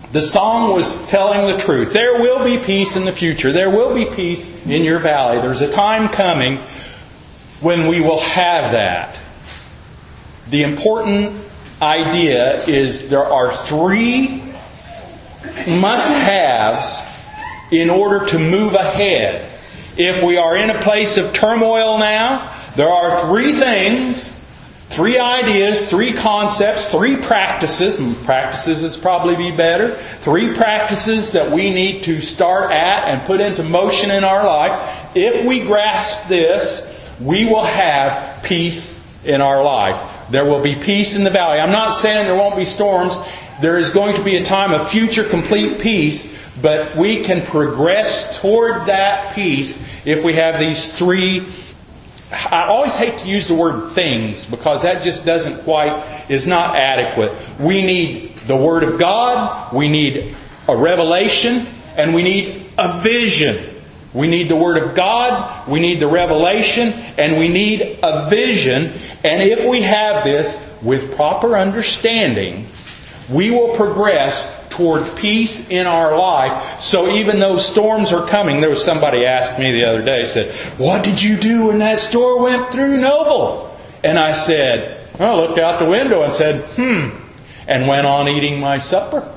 The song was telling the truth. There will be peace in the future. There will be peace in your valley. There's a time coming when we will have that. The important idea is there are 3 must-haves in order to move ahead. If we are in a place of turmoil now, there are 3 things, 3 ideas, 3 concepts, 3 practices. Practices is probably be better. 3 practices that we need to start at and put into motion in our life. If we grasp this, we will have peace in our life. There will be peace in the valley. I'm not saying there won't be storms. There is going to be a time of future complete peace, but we can progress toward that peace if we have these 3. I always hate to use the word things because that just is not adequate. We need the Word of God, we need a revelation, and we need a vision. We need the Word of God, we need the revelation, and we need a vision. And if we have this with proper understanding, we will progress toward peace in our life. So even though storms are coming, there was somebody asked me the other day, said, "What did you do when that storm went through Noble?" And I said, I looked out the window and said, and went on eating my supper.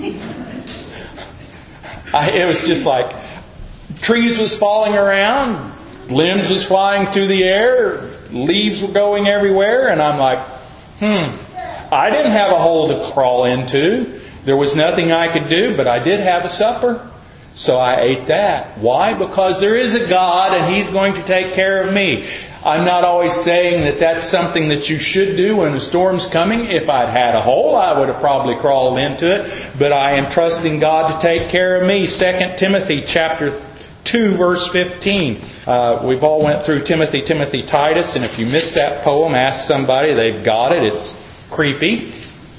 It was just like trees was falling around, limbs was flying through the air, leaves were going everywhere, and I'm like, I didn't have a hole to crawl into. There was nothing I could do, but I did have a supper. So I ate that. Why? Because there is a God and He's going to take care of me. I'm not always saying that that's something that you should do when a storm's coming. If I'd had a hole, I would have probably crawled into it. But I am trusting God to take care of me. 2 Timothy chapter 2 verse 15. We've all went through Timothy, Titus. And if you missed that poem, ask somebody. They've got it. It's creepy.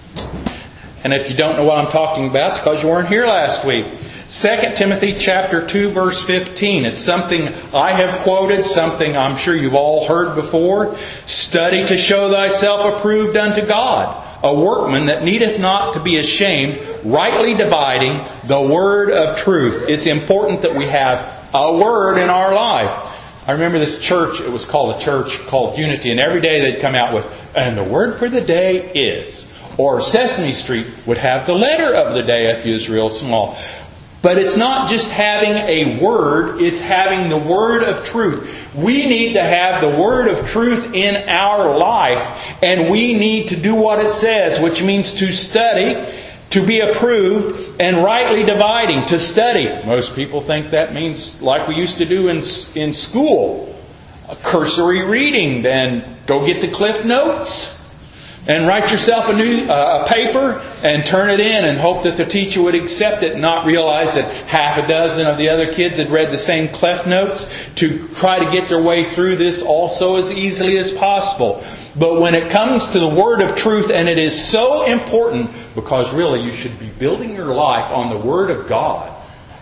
And if you don't know what I'm talking about, it's because you weren't here last week. 2 Timothy chapter 2 verse 15. It's something I have quoted, something I'm sure you've all heard before. Study to show thyself approved unto God, a workman that needeth not to be ashamed, rightly dividing the word of truth. It's important that we have a word in our life. I remember this church, it was called a church called Unity, and every day they'd come out with, and the word for the day is. Or Sesame Street would have the letter of the day if you was real small. But it's not just having a word, it's having the word of truth. We need to have the word of truth in our life, and we need to do what it says, which means to study, to be approved, and rightly dividing, to study. Most people think that means like we used to do in school, a cursory reading, then go get the Cliff Notes and write yourself a paper and turn it in and hope that the teacher would accept it and not realize that half a dozen of the other kids had read the same Cliff Notes to try to get their way through this also as easily as possible. But when it comes to the word of truth, and it is so important because really you should be building your life on the Word of God.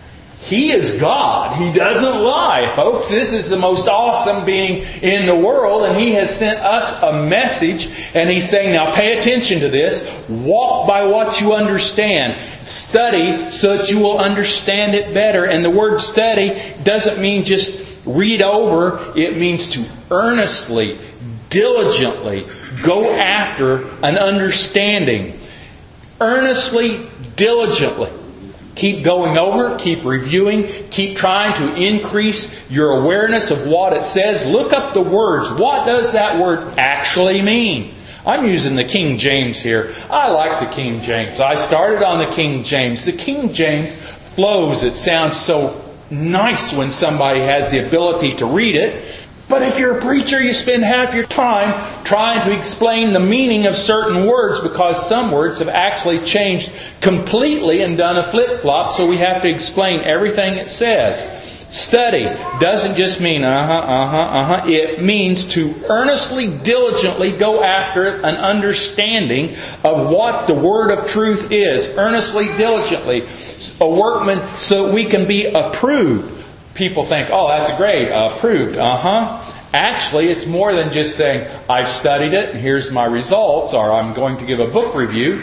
He is God. He doesn't lie, folks. This is the most awesome being in the world, and He has sent us a message, and He's saying, now pay attention to this. Walk by what you understand. Study so that you will understand it better. And the word study doesn't mean just read over. It means to earnestly, diligently go after an understanding. Earnestly, diligently. Keep going over, keep reviewing, keep trying to increase your awareness of what it says. Look up the words. What does that word actually mean? I'm using the King James here. I like the King James. I started on the King James. The King James flows. It sounds so nice when somebody has the ability to read it. But if you're a preacher, you spend half your time trying to explain the meaning of certain words because some words have actually changed completely and done a flip-flop, so we have to explain everything it says. Study doesn't just mean It means to earnestly, diligently go after it, an understanding of what the word of truth is. Earnestly, diligently. A workman so that we can be approved. People think, oh, that's great, approved. Actually, it's more than just saying, I've studied it and here's my results, or I'm going to give a book review.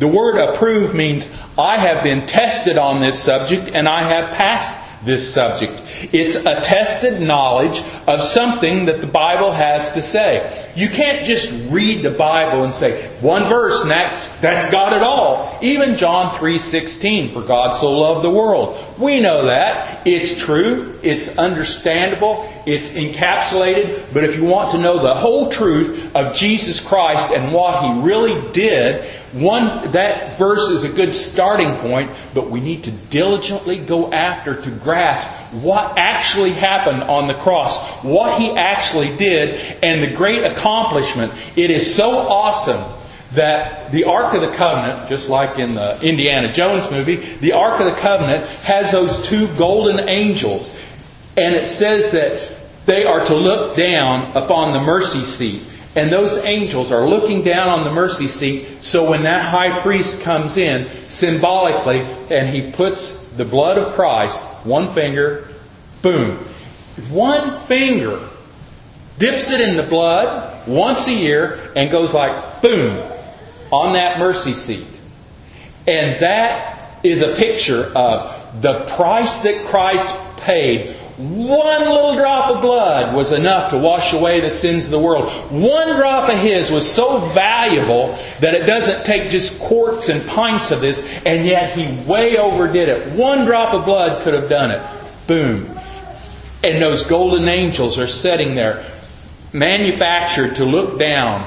The word approve means I have been tested on this subject and I have passed this subject. It's a tested knowledge of something that the Bible has to say. You can't just read the Bible and say one verse and that's got it all. Even John 3:16, for God so loved the world. We know that. It's true. It's understandable. It's encapsulated. But if you want to know the whole truth of Jesus Christ and what He really did, that verse is a good starting point, but we need to diligently go after to grasp what actually happened on the cross, what He actually did, and the great accomplishment. It is so awesome that the Ark of the Covenant, just like in the Indiana Jones movie, the Ark of the Covenant has those two golden angels. And it says that they are to look down upon the mercy seat. And those angels are looking down on the mercy seat, so when that high priest comes in, symbolically, and he puts the blood of Christ, one finger, boom. One finger dips it in the blood once a year and goes like, boom, on that mercy seat. And that is a picture of the price that Christ paid. One little drop of blood was enough to wash away the sins of the world. One drop of His was so valuable that it doesn't take just quarts and pints of this, and yet He way overdid it. One drop of blood could have done it. Boom. And those golden angels are sitting there, manufactured to look down,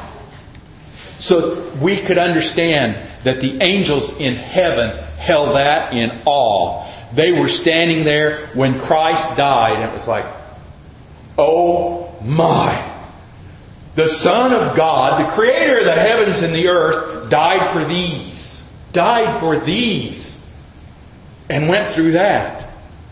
so we could understand that the angels in heaven held that in awe. They were standing there when Christ died, and it was like, oh my! The Son of God, the Creator of the heavens and the earth, died for these. Died for these. And went through that.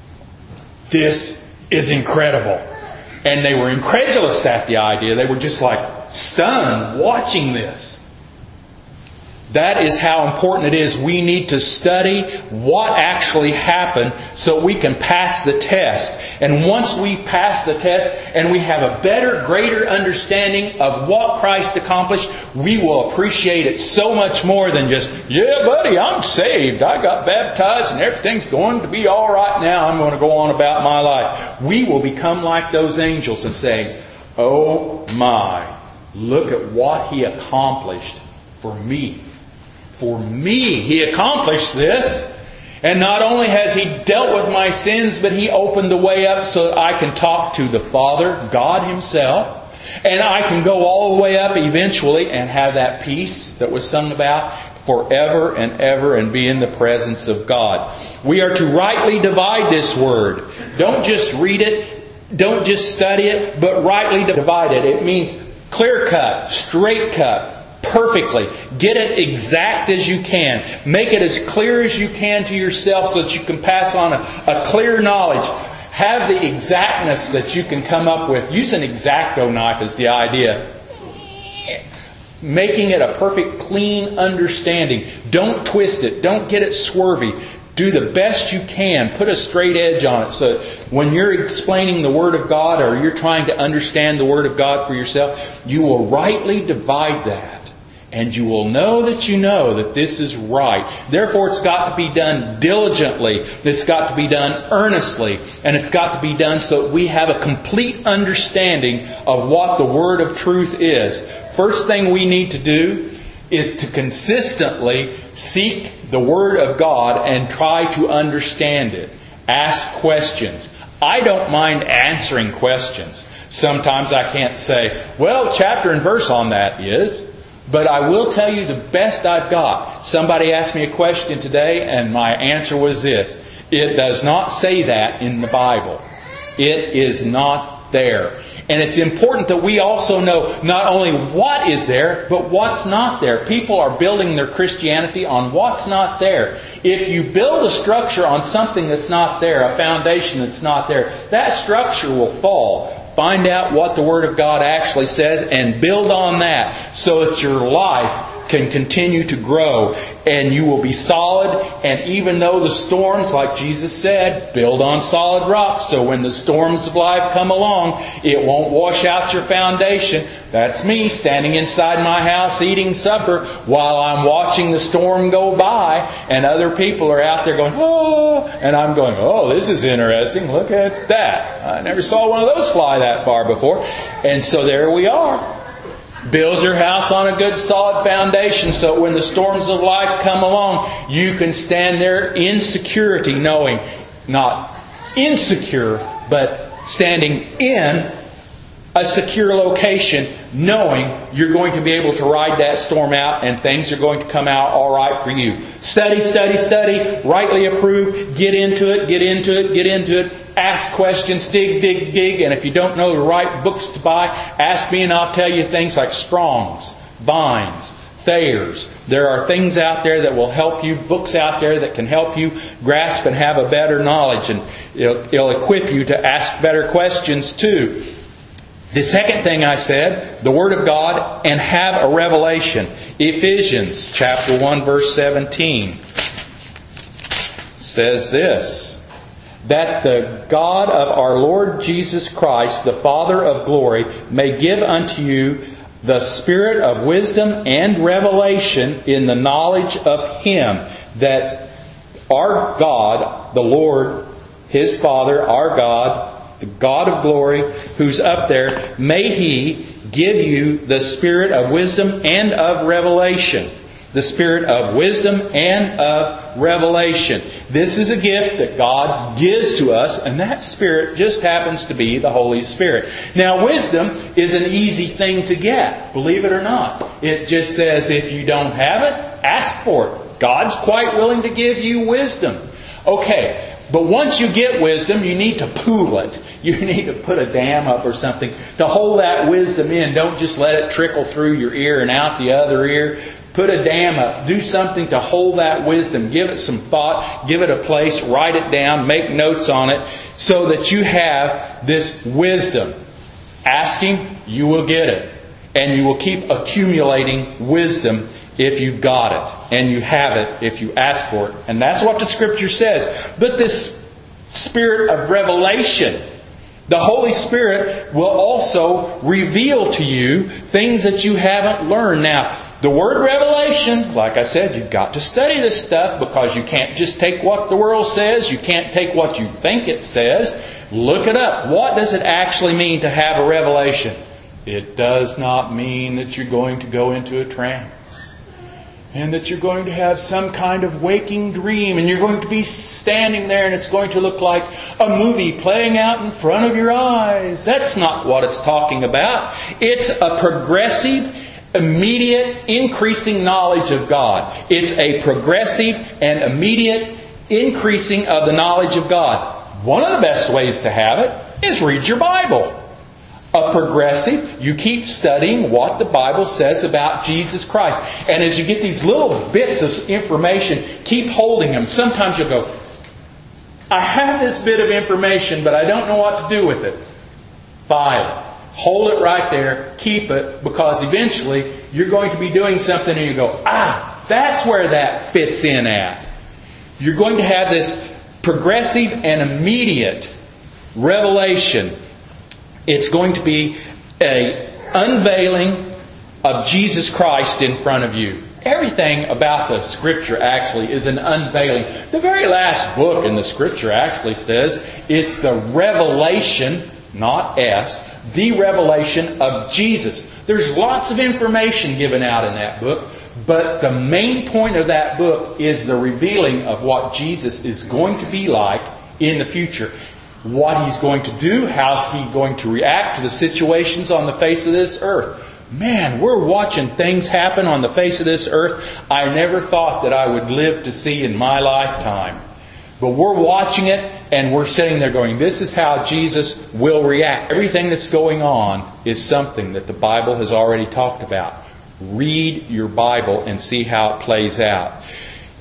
This is incredible. And they were incredulous at the idea. They were just like stunned watching this. That is how important it is. We need to study what actually happened so we can pass the test. And once we pass the test and we have a better, greater understanding of what Christ accomplished, we will appreciate it so much more than just, yeah, buddy, I'm saved. I got baptized and everything's going to be all right now. I'm going to go on about my life. We will become like those angels and say, oh my, look at what He accomplished for me. For me, He accomplished this. And not only has He dealt with my sins, but He opened the way up so that I can talk to the Father, God Himself. And I can go all the way up eventually and have that peace that was sung about forever and ever and be in the presence of God. We are to rightly divide this Word. Don't just read it. Don't just study it, but rightly divide it. It means clear cut, straight cut. Perfectly. Get it exact as you can. Make it as clear as you can to yourself so that you can pass on a clear knowledge. Have the exactness that you can come up with. Use an X-Acto knife is the idea. Making it a perfect, clean understanding. Don't twist it. Don't get it swervy. Do the best you can. Put a straight edge on it so that when you're explaining the Word of God or you're trying to understand the Word of God for yourself, you will rightly divide that. And you will know that this is right. Therefore, it's got to be done diligently. It's got to be done earnestly. And it's got to be done so that we have a complete understanding of what the Word of truth is. First thing we need to do is to consistently seek the Word of God and try to understand it. Ask questions. I don't mind answering questions. Sometimes I can't say, well, chapter and verse on that is... But I will tell you the best I've got. Somebody asked me a question today and my answer was this. It does not say that in the Bible. It is not there. And it's important that we also know not only what is there, but what's not there. People are building their Christianity on what's not there. If you build a structure on something that's not there, a foundation that's not there, that structure will fall. Find out what the Word of God actually says and build on that so that your life can continue to grow, and you will be solid. And even though the storms, like Jesus said, build on solid rocks, so when the storms of life come along, it won't wash out your foundation. That's me standing inside my house eating supper while I'm watching the storm go by, and other people are out there going, oh, and I'm going, oh, this is interesting. Look at that. I never saw one of those fly that far before. And so there we are. Build your house on a good solid foundation so when the storms of life come along, you can stand there in security, knowing, not insecure, but standing in a secure location, knowing you're going to be able to ride that storm out and things are going to come out all right for you. Study, study, study, rightly approve, get into it, ask questions, dig, and if you don't know the right books to buy, ask me and I'll tell you things like Strong's, Vine's, Thayer's. There are things out there that will help you, books out there that can help you grasp and have a better knowledge, and it'll equip you to ask better questions too. The second thing I said, the Word of God, and have a revelation. Ephesians chapter 1 verse 17 says this, that the God of our Lord Jesus Christ, the Father of glory, may give unto you the spirit of wisdom and revelation in the knowledge of Him, that our God, the Lord, His Father, our God, the God of glory, who's up there, may He give you the spirit of wisdom and of revelation. The spirit of wisdom and of revelation. This is a gift that God gives to us, and that spirit just happens to be the Holy Spirit. Now, wisdom is an easy thing to get, believe it or not. It just says if you don't have it, ask for it. God's quite willing to give you wisdom. Okay. But once you get wisdom, you need to pool it. You need to put a dam up or something to hold that wisdom in. Don't just let it trickle through your ear and out the other ear. Put a dam up. Do something to hold that wisdom. Give it some thought. Give it a place. Write it down. Make notes on it so that you have this wisdom. Asking, you will get it. And you will keep accumulating wisdom if you've got it. And you have it if you ask for it. And that's what the Scripture says. But this spirit of revelation, the Holy Spirit will also reveal to you things that you haven't learned. Now, the word revelation, like I said, you've got to study this stuff because you can't just take what the world says. You can't take what you think it says. Look it up. What does it actually mean to have a revelation? It does not mean that you're going to go into a trance and that you're going to have some kind of waking dream and you're going to be standing there and it's going to look like a movie playing out in front of your eyes. That's not what it's talking about. It's a progressive, immediate, increasing knowledge of God. It's a progressive and immediate increasing of the knowledge of God. One of the best ways to have it is read your Bible. A progressive, you keep studying what the Bible says about Jesus Christ. And as you get these little bits of information, keep holding them. Sometimes you'll go, I have this bit of information, but I don't know what to do with it. File it. Hold it right there. Keep it, because eventually you're going to be doing something and you go, that's where that fits in at. You're going to have this progressive and immediate revelation. It's going to be an unveiling of Jesus Christ in front of you. Everything about the Scripture actually is an unveiling. The very last book in the Scripture actually says it's the revelation, not S, the revelation of Jesus. There's lots of information given out in that book, but the main point of that book is the revealing of what Jesus is going to be like in the future. What He's going to do, how's He going to react to the situations on the face of this earth. Man, we're watching things happen on the face of this earth I never thought that I would live to see in my lifetime. But we're watching it and we're sitting there going, this is how Jesus will react. Everything that's going on is something that the Bible has already talked about. Read your Bible and see how it plays out.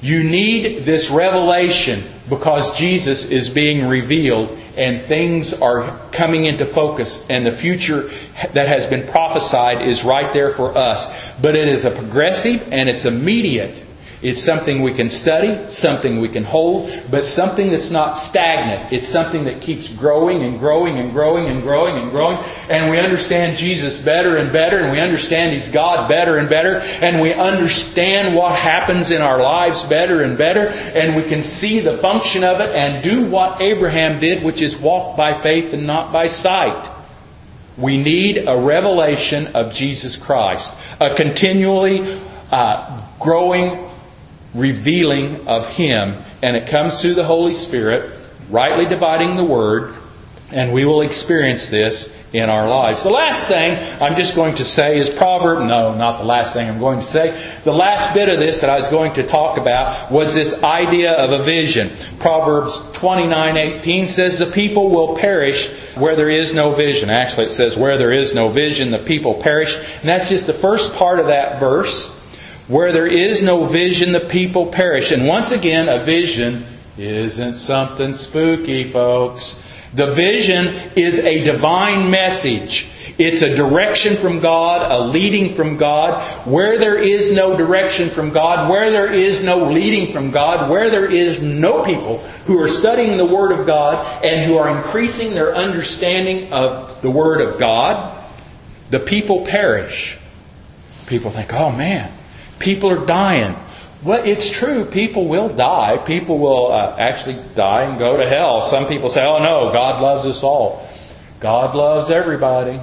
You need this revelation because Jesus is being revealed and things are coming into focus and the future that has been prophesied is right there for us. But it is a progressive and it's immediate. It's something we can study, something we can hold, but something that's not stagnant. It's something that keeps growing and growing and growing and growing and growing. And we understand Jesus better and better, and we understand He's God better and better, and we understand what happens in our lives better and better, and we can see the function of it and do what Abraham did, which is walk by faith and not by sight. We need a revelation of Jesus Christ, a continually growing revealing of Him, and it comes through the Holy Spirit, rightly dividing the Word, and we will experience this in our lives. The last thing I'm just going to say is not the last thing I'm going to say. The last bit of this that I was going to talk about was this idea of a vision. Proverbs 29:18 says, the people will perish where there is no vision. Actually, it says, where there is no vision, the people perish. And that's just the first part of that verse. Where there is no vision, the people perish. And once again, a vision isn't something spooky, folks. The vision is a divine message. It's a direction from God, a leading from God. Where there is no direction from God, where there is no leading from God, where there is no people who are studying the Word of God and who are increasing their understanding of the Word of God, the people perish. People think, oh man, people are dying. Well, it's true. People will die. People will actually die and go to hell. Some people say, oh no, God loves us all. God loves everybody.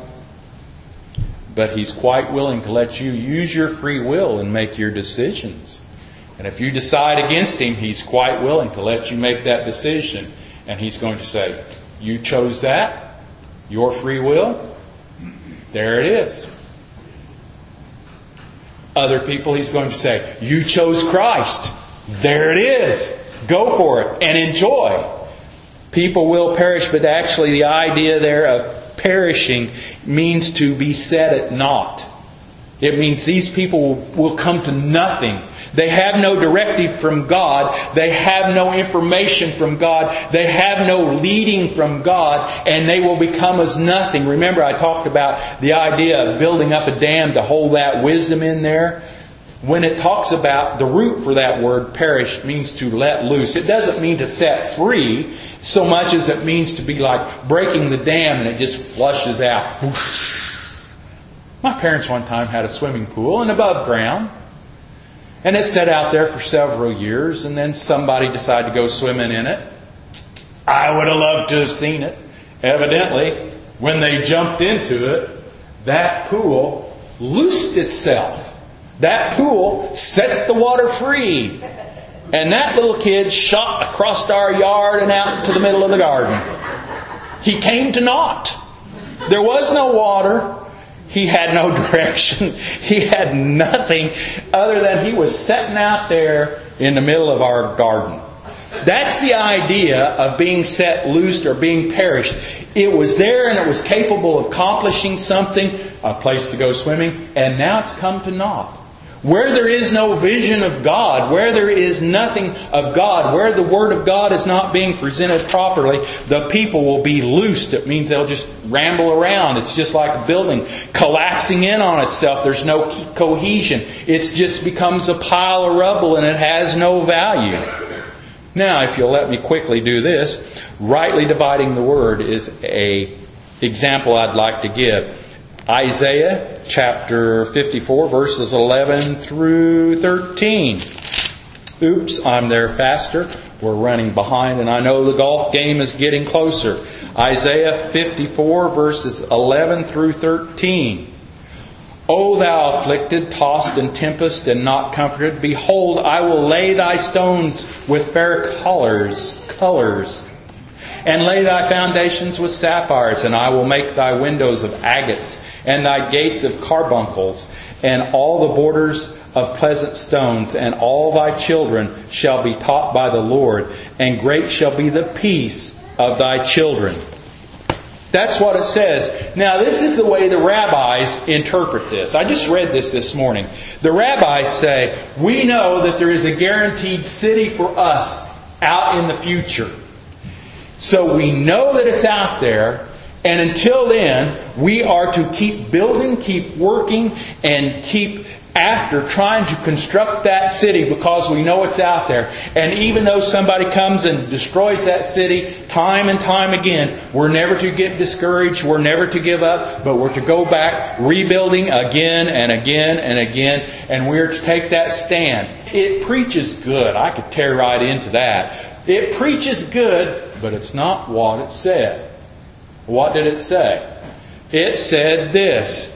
But He's quite willing to let you use your free will and make your decisions. And if you decide against Him, He's quite willing to let you make that decision. And He's going to say, you chose that? Your free will? There it is. Other people, He's going to say, you chose Christ. There it is. Go for it and enjoy. People will perish, but actually the idea there of perishing means to be set at naught. It means these people will come to nothing. They have no directive from God. They have no information from God. They have no leading from God. And they will become as nothing. Remember, I talked about the idea of building up a dam to hold that wisdom in there. When it talks about the root for that word, perish, means to let loose. It doesn't mean to set free so much as it means to be like breaking the dam and it just flushes out. Whoosh. My parents one time had a swimming pool and above ground. And it sat out there for several years, and then somebody decided to go swimming in it. I would have loved to have seen it. Evidently, when they jumped into it, that pool loosed itself. That pool set the water free. And that little kid shot across our yard and out to the middle of the garden. He came to naught. There was no water. He had no direction. He had nothing other than he was sitting out there in the middle of our garden. That's the idea of being set loose or being perished. It was there and it was capable of accomplishing something, a place to go swimming, and now it's come to naught. Where there is no vision of God, where there is nothing of God, where the Word of God is not being presented properly, the people will be loosed. It means they'll just ramble around. It's just like a building collapsing in on itself. There's no cohesion. It just becomes a pile of rubble and it has no value. Now, if you'll let me quickly do this, rightly dividing the Word is an example I'd like to give. Isaiah chapter 54 verses 11 through 13. Oops, I'm there faster. We're running behind and I know the golf game is getting closer. Isaiah 54 verses 11 through 13. O thou afflicted, tossed in tempest and not comforted, behold, I will lay thy stones with fair colors, and lay thy foundations with sapphires, and I will make thy windows of agates, and thy gates of carbuncles, and all the borders of pleasant stones, and all thy children shall be taught by the Lord, and great shall be the peace of thy children. That's what it says. Now, this is the way the rabbis interpret this. I just read this morning. The rabbis say, we know that there is a guaranteed city for us out in the future. So we know that it's out there. And until then, we are to keep building, keep working, and keep after trying to construct that city because we know it's out there. And even though somebody comes and destroys that city time and time again, we're never to get discouraged, we're never to give up, but we're to go back rebuilding again and again and again, and we're to take that stand. It preaches good. I could tear right into that. It preaches good, but it's not what it said. What did it say? It said this,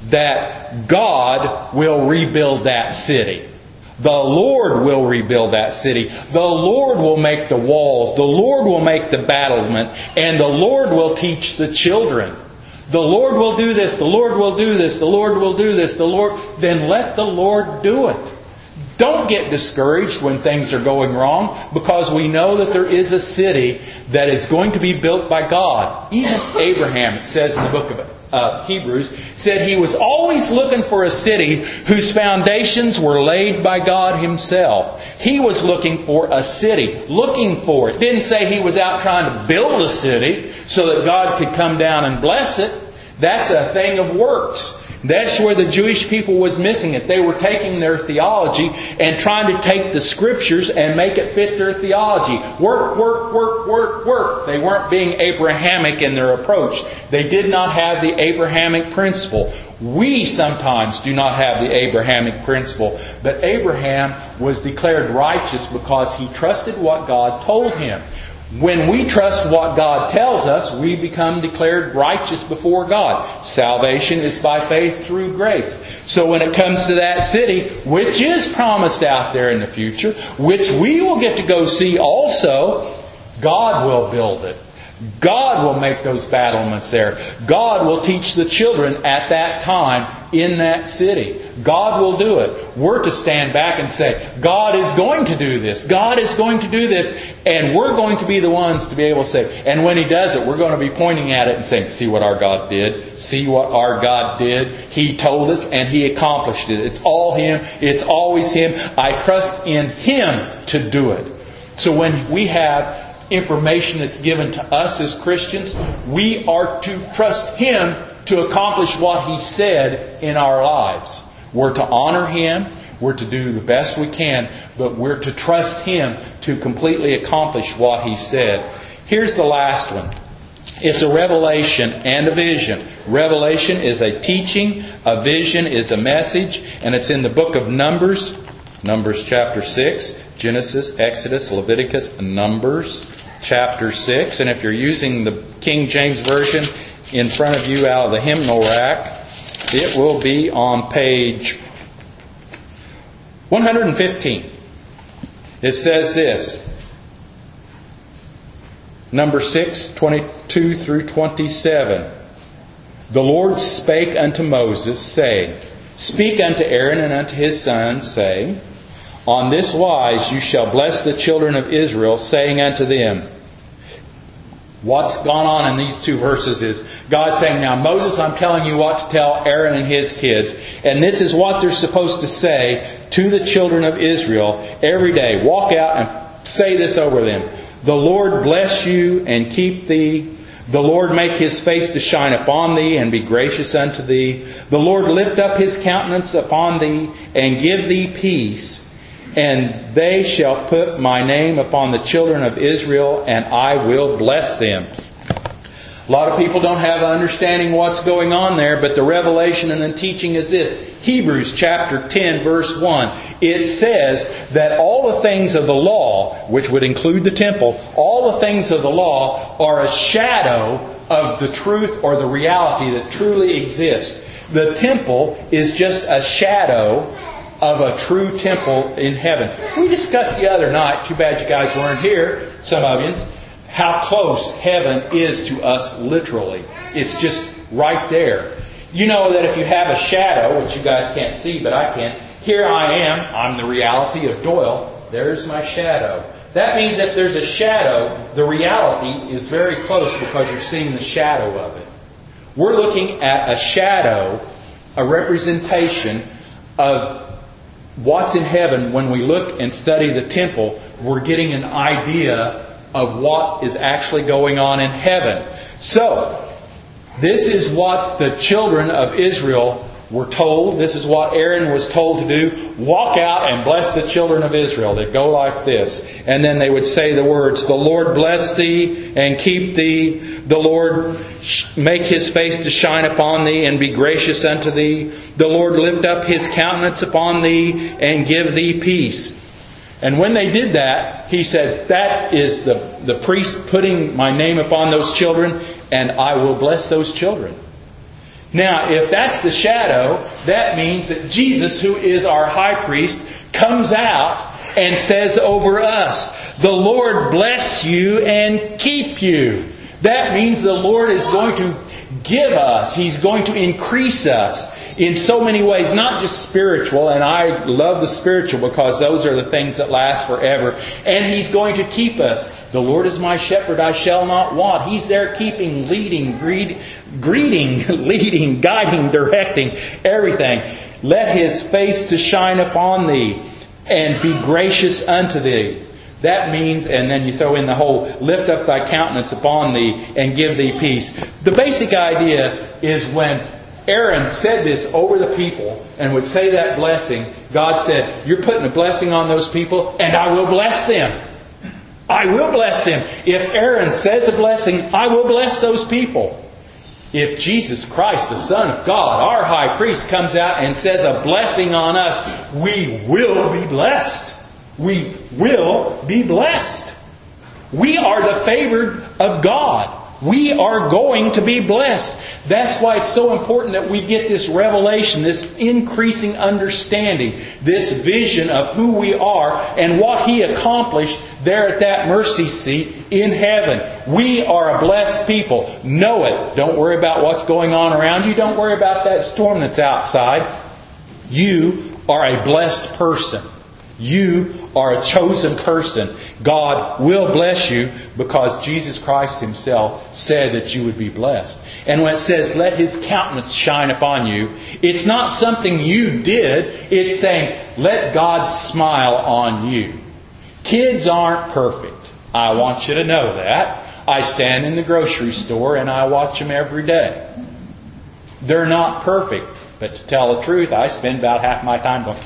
that God will rebuild that city. The Lord will rebuild that city. The Lord will make the walls. The Lord will make the battlement. And the Lord will teach the children. The Lord will do this. The Lord will do this. The Lord will do this. The Lord. Then let the Lord do it. Don't get discouraged when things are going wrong, because we know that there is a city that is going to be built by God. Even Abraham, it says in the book of Hebrews, said he was always looking for a city whose foundations were laid by God Himself. He was looking for a city, looking for it. Didn't say he was out trying to build a city so that God could come down and bless it. That's a thing of works. That's where the Jewish people was missing it. They were taking their theology and trying to take the Scriptures and make it fit their theology. Work, work, work, work, work. They weren't being Abrahamic in their approach. They did not have the Abrahamic principle. We sometimes do not have the Abrahamic principle. But Abraham was declared righteous because he trusted what God told him. When we trust what God tells us, we become declared righteous before God. Salvation is by faith through grace. So when it comes to that city, which is promised out there in the future, which we will get to go see also, God will build it. God will make those battlements there. God will teach the children at that time in that city. God will do it. We're to stand back and say, God is going to do this. God is going to do this. And we're going to be the ones to be able to say, and when He does it, we're going to be pointing at it and saying, see what our God did. See what our God did. He told us and He accomplished it. It's all Him. It's always Him. I trust in Him to do it. So when we have information that's given to us as Christians, we are to trust Him to accomplish what He said in our lives. We're to honor Him. We're to do the best we can, but we're to trust Him to completely accomplish what He said. Here's the last one. It's a revelation and a vision. Revelation is a teaching. A vision is a message. And it's in the book of Numbers. Numbers chapter 6. Genesis, Exodus, Leviticus, and Numbers chapter 6. And if you're using the King James Version in front of you out of the hymnal rack, it will be on page 115. It says this. Number 6, 22 through 27. The Lord spake unto Moses, saying, Speak unto Aaron and unto his sons, saying, On this wise you shall bless the children of Israel, saying unto them. What's gone on in these two verses is God saying, now Moses, I'm telling you what to tell Aaron and his kids. And this is what they're supposed to say to the children of Israel every day. Walk out and say this over them. The Lord bless you and keep thee. The Lord make His face to shine upon thee and be gracious unto thee. The Lord lift up His countenance upon thee and give thee peace. And they shall put my name upon the children of Israel, and I will bless them. A lot of people don't have an understanding what's going on there, but the revelation and the teaching is this. Hebrews chapter 10 verse 1. It says that all the things of the law, which would include the temple, all the things of the law are a shadow of the truth or the reality that truly exists. The temple is just a shadow of a true temple in heaven. We discussed the other night, too bad you guys weren't here, some of you, how close heaven is to us literally. It's just right there. You know that if you have a shadow, which you guys can't see, but I can, here I am, I'm the reality of Doyle, there's my shadow. That means if there's a shadow, the reality is very close because you're seeing the shadow of it. We're looking at a shadow, a representation of what's in heaven. When we look and study the temple, we're getting an idea of what is actually going on in heaven. So, this is what the children of Israel were told. This is what Aaron was told to do. Walk out and bless the children of Israel. They'd go like this. And then they would say the words, "The Lord bless thee and keep thee. The Lord make His face to shine upon thee and be gracious unto thee. The Lord lift up His countenance upon thee and give thee peace." And when they did that, he said, that is the priest putting my name upon those children, and I will bless those children. Now, if that's the shadow, that means that Jesus, who is our high priest, comes out and says over us, "The Lord bless you and keep you." That means the Lord is going to give us. He's going to increase us in so many ways, not just spiritual, and I love the spiritual because those are the things that last forever. And He's going to keep us. "The Lord is my shepherd, I shall not want." He's there keeping, leading, leading, guiding, directing, everything. "Let His face to shine upon thee and be gracious unto thee." That means, and then you throw in the whole, "lift up thy countenance upon thee and give thee peace." The basic idea is when Aaron said this over the people and would say that blessing, God said, "You're putting a blessing on those people and I will bless them. I will bless them." If Aaron says a blessing, I will bless those people. If Jesus Christ, the Son of God, our high priest, comes out and says a blessing on us, we will be blessed. We will be blessed. We are the favored of God. We are going to be blessed. That's why it's so important that we get this revelation, this increasing understanding, this vision of who we are and what He accomplished there at that mercy seat in heaven. We are a blessed people. Know it. Don't worry about what's going on around you. Don't worry about that storm that's outside. You are a blessed person. You are a chosen person. God will bless you because Jesus Christ Himself said that you would be blessed. And when it says, "Let His countenance shine upon you," it's not something you did. It's saying, let God smile on you. Kids aren't perfect. I want you to know that. I stand in the grocery store and I watch them every day. They're not perfect. But to tell the truth, I spend about half my time going,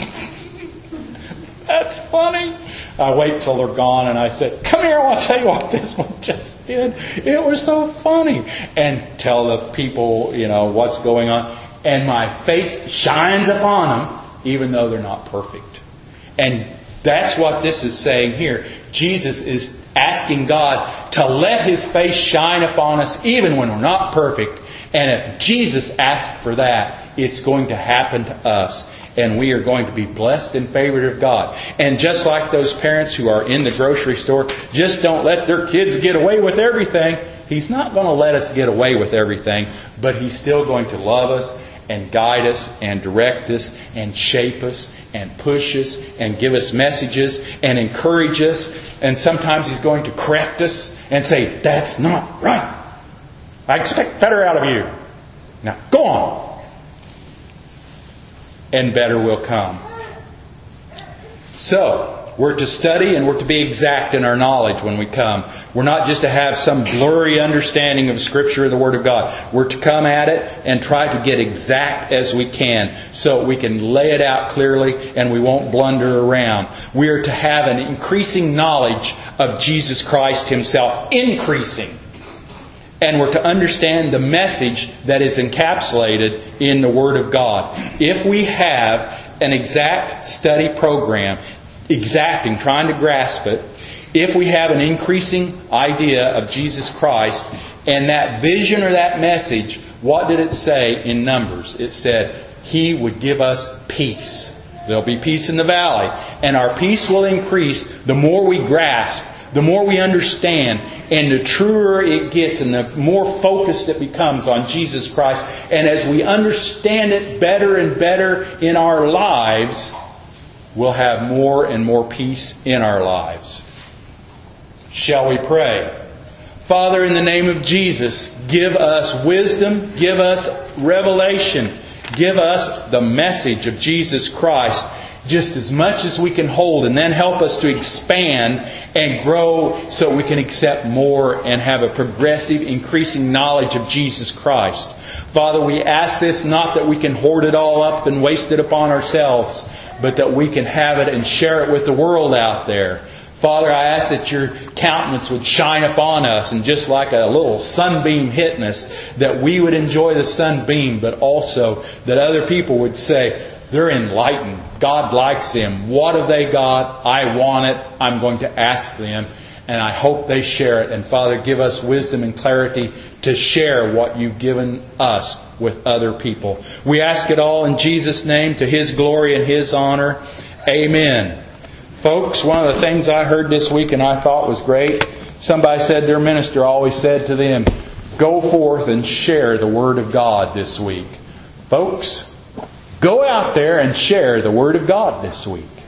"That's funny." I wait till they're gone and I say, "Come here, I want to tell you what this one just did. It was so funny." And tell the people, what's going on. And my face shines upon them, even though they're not perfect. And that's what this is saying here. Jesus is asking God to let His face shine upon us, even when we're not perfect. And if Jesus asked for that, it's going to happen to us. And we are going to be blessed and favored of God. And just like those parents who are in the grocery store, just don't let their kids get away with everything. He's not going to let us get away with everything, but He's still going to love us and guide us and direct us and shape us and push us and give us messages and encourage us. And sometimes He's going to correct us and say, "That's not right. I expect better out of you. Now go on." And better will come. So, we're to study and we're to be exact in our knowledge when we come. We're not just to have some blurry understanding of Scripture or the Word of God. We're to come at it and try to get exact as we can so we can lay it out clearly and we won't blunder around. We are to have an increasing knowledge of Jesus Christ Himself. Increasing. And we're to understand the message that is encapsulated in the Word of God. If we have an exact study program, exacting, trying to grasp it, if we have an increasing idea of Jesus Christ and that vision or that message, what did it say in Numbers? It said He would give us peace. There'll be peace in the valley. And our peace will increase the more we grasp, the more we understand, and the truer it gets and the more focused it becomes on Jesus Christ. And as we understand it better and better in our lives, we'll have more and more peace in our lives. Shall we pray? Father, in the name of Jesus, give us wisdom, give us revelation, give us the message of Jesus Christ just as much as we can hold, and then help us to expand and grow so we can accept more and have a progressive, increasing knowledge of Jesus Christ. Father, we ask this not that we can hoard it all up and waste it upon ourselves, but that we can have it and share it with the world out there. Father, I ask that Your countenance would shine upon us, and just like a little sunbeam hitting us, that we would enjoy the sunbeam, but also that other people would say, they're enlightened. God likes them. What have they got? I want it. I'm going to ask them. And I hope they share it. And Father, give us wisdom and clarity to share what You've given us with other people. We ask it all in Jesus' name, to His glory and His honor. Amen. Folks, one of the things I heard this week and I thought was great, somebody said their minister always said to them, go forth and share the Word of God this week. Folks, go out there and share the Word of God this week.